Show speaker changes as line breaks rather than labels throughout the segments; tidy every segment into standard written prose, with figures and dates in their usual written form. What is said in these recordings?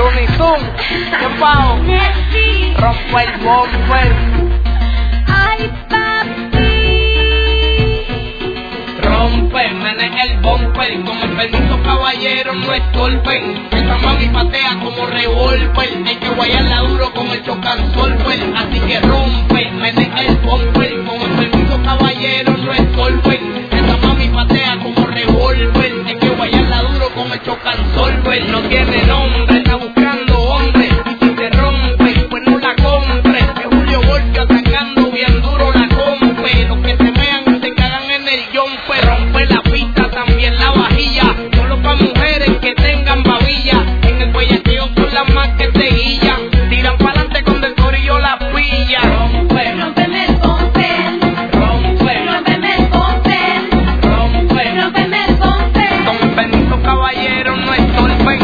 Looney Tunes, ¿qué pao? Rompe el bumper.
Ay, papi.
Rompe, meneja el bumper. Con el permiso, caballero, no estorpen. Esta mami patea como revólver. Hay que guayarla duro con el chocansolver. Así que rompe, meneja el bumper. Con el permiso, caballero, no estorpen. Esta mami patea como revólver. Hay que guayarla duro con el chocansolver. No tiene nombre, está buscando hombre. Y si te rompe, pues no la compre. Que Julio Voltio atacando bien duro la compre. Los que se vean se cagan en el yompe. Rompe la pista, también la vajilla. Solo para mujeres que tengan babilla. En el bellaqueo son las más que te guillan. Tiran pa'lante cuando el corillo la pilla. Rompe,
Rómpeme el bumper.
rompe,
Rómpeme el bumper.
rompe.
Rómpeme el bumper.
Con permiso, caballero, no estorben.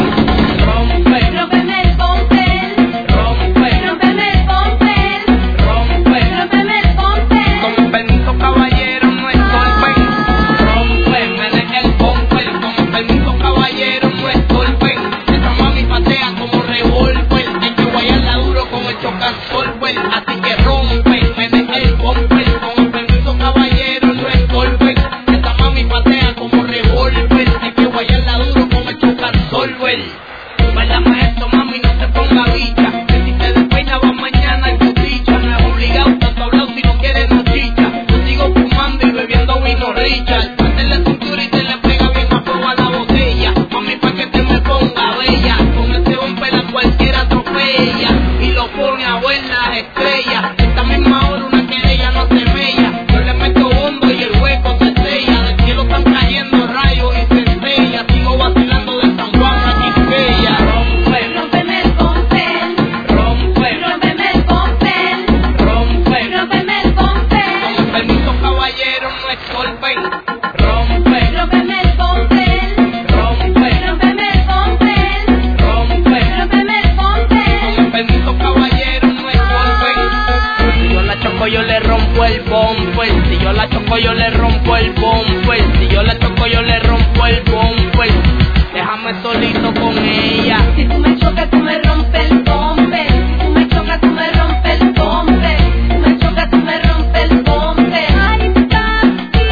Rompe,
Rómpeme el bumper.
rompe,
Rómpeme el bumper.
rompe.
Rómpeme el bumper.
Con permiso, caballero, no estorben. Rompe, meneja el bumper. Con permiso, caballero, no estorben. Esa mami patea como revólver. Hay que guayarla duro con el chocansolver. Así que rompe, meneja el bumper. Con permiso, caballero, no estorben. Esa mami patea como revólver. Hay que guayarla duro con el chocansolver. Bailame esto, mami, no te ponga bicha. Que si te despeina va mañana en tu dicha. No es obligado, tanto hablado si no quieres no chicha. Yo sigo fumando y bebiendo vino Richard. Ponte la cintura y te le pega bien a fuego a la botella. Mami, pa' que te me ponga bella. Con este bumper a cualquiera atropella. Y lo pone a ver las estrellas. Esta misma hora una querella no se mella. Yo le meto hondo y el hueco se sella. Del cielo están cayendo rayos y centellas. Sigo vacilando de San Juan a Quisqueya. Rompe,
Rómpeme el bumper.
rompe,
Rómpeme el bumper.
rompe.
Rómpeme el bumper.
Con permiso, caballero, no estorben. Rompe,
Rómpeme el bumper.
rompe,
Rómpeme el bumper.
rompe.
Rómpeme el bumper.
Con permiso, caballero, no estorben. Si yo la choco, yo le rompo el bumper. Si yo la choco, yo le rompo el bumper. Si yo la choco, yo le rompo el bumper. Déjame solito con ella.
Si tú me chocas, tú me rompes el bumper. Si tú me chocas, tú me rompes el bumper. Si tú me chocas, tú me rompes el bumper. Ay, papi.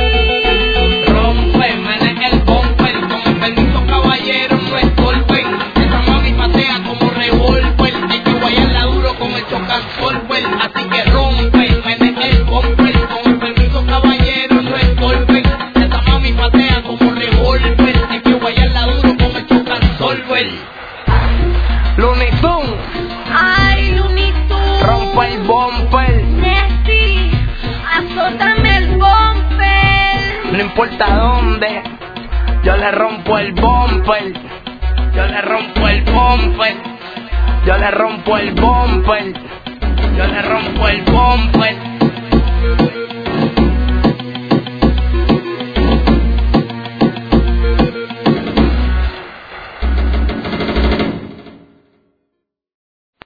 Rompe, meneja el bumper. Con el permiso, caballero, no estorben. Esa mami patea como revólver. Hay que guayarla duro con el chocansolver. Así que rompe, meneja el bumper. Con el permiso, caballero, no estorben. Esa mami patea como revólver. Hay que guayarla duro con el chocansolver. Looney Tunes,
Ay, Looney Tunes.
rompe el bumper.
Nessie, azótame el bumper.
No importa dónde, yo le rompo el bumper. Yo le rompo el bumper. Yo le rompo el bumper. Yo le rompo el bumper.